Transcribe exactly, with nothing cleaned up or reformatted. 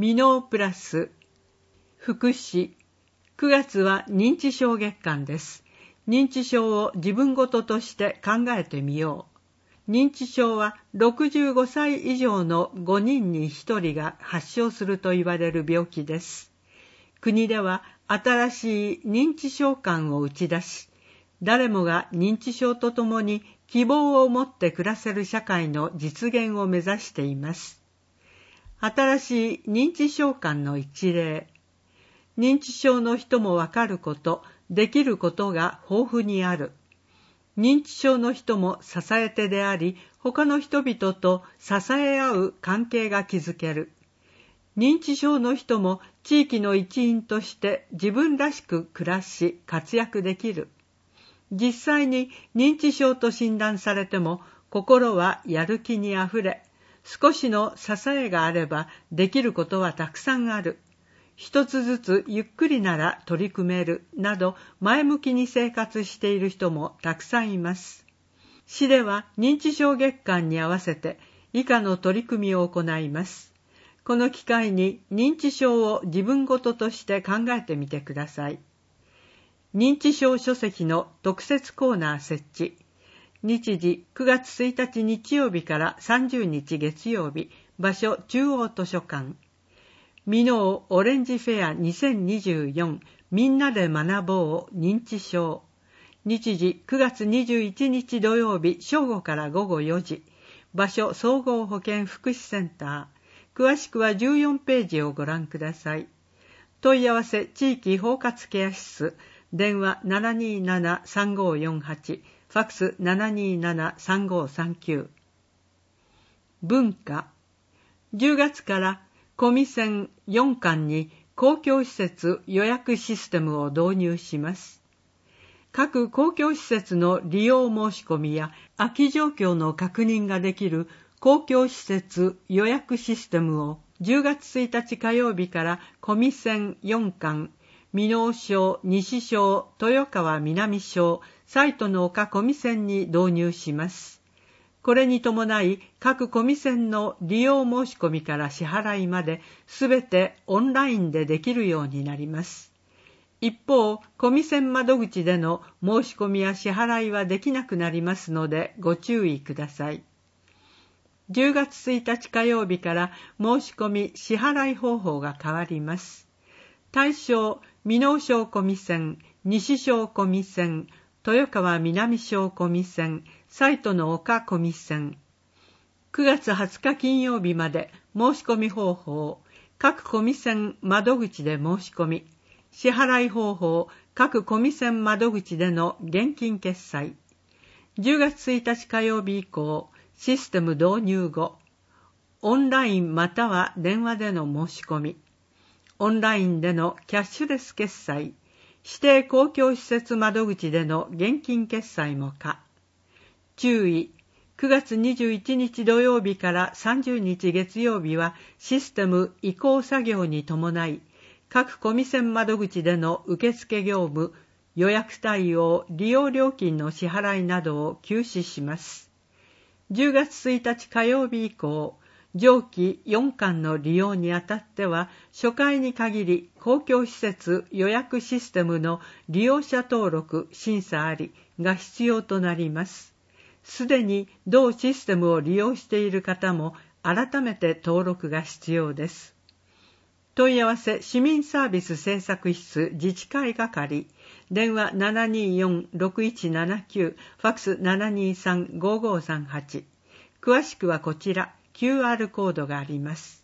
ミノープラス福祉。くがつは認知症月間です。認知症を自分ごととして考えてみよう。認知症はろくじゅうごさい以上のごにんにひとりが発症すると言われる病気です。国では新しい認知症観を打ち出し、誰もが認知症とともに希望を持って暮らせる社会の実現を目指しています。新しい認知症観の一例。認知症の人もわかること、できることが豊富にある。認知症の人も支え手であり、他の人々と支え合う関係が築ける。認知症の人も地域の一員として自分らしく暮らし活躍できる。実際に認知症と診断されても心はやる気にあふれ、少しの支えがあればできることはたくさんある。一つずつゆっくりなら取り組めるなど前向きに生活している人もたくさんいます。市では認知症月間に合わせて以下の取り組みを行います。この機会に認知症を自分ごととして考えてみてください。認知症書籍の特設コーナー設置。日時くがつついたち日曜日からさんじゅうにち月曜日。場所中央図書館。ミノーオレンジフェアにせんにじゅうよんみんなで学ぼう認知症。日時くがつにじゅういちにち土曜日正午から午後よじ。場所総合保健福祉センター。詳しくはじゅうよんページをご覧ください。問い合わせ地域包括ケア室。電話 ななにーななさんごーよんはち。ファックス ななにーななさんごーさんきゅう。文化。じゅうがつからコミセンよんかんに公共施設予約システムを導入します。各公共施設の利用申し込みや空き状況の確認ができる公共施設予約システムをじゅうがつついたち火曜日からコミセンよんかん、箕面小、西小、豊川南小、西都の丘コミセンに導入します。これに伴い、各コミセンの利用申し込みから支払いまで、すべてオンラインでできるようになります。一方、コミセン窓口での申し込みや支払いはできなくなりますので、ご注意ください。じゅうがつついたち火曜日から申し込み支払い方法が変わります。対象、箕面小コミセン、西小コミセン、豊川南小コミセン、西都の丘コミセン。くがつはつか金曜日まで申し込み方法、各コミセン窓口で申し込み、支払い方法、各コミセン窓口での現金決済。じゅうがつついたち火曜日以降、システム導入後、オンラインまたは電話での申し込み、オンラインでのキャッシュレス決済、指定公共施設窓口での現金決済も可。注意、くがつにじゅういちにち土曜日からさんじゅうにち月曜日はシステム移行作業に伴い、各コミセン窓口での受付業務、予約対応、利用料金の支払いなどを休止します。じゅうがつついたち火曜日以降、上記よんかんの利用にあたっては、初回に限り公共施設予約システムの利用者登録審査ありが必要となります。すでに同システムを利用している方も改めて登録が必要です。問い合わせ市民サービス政策室自治会係、電話 ななにーよんろくいちななきゅう、ファックス ななにーさんごーごーさんはち。詳しくはこちら、キューアール コードがあります。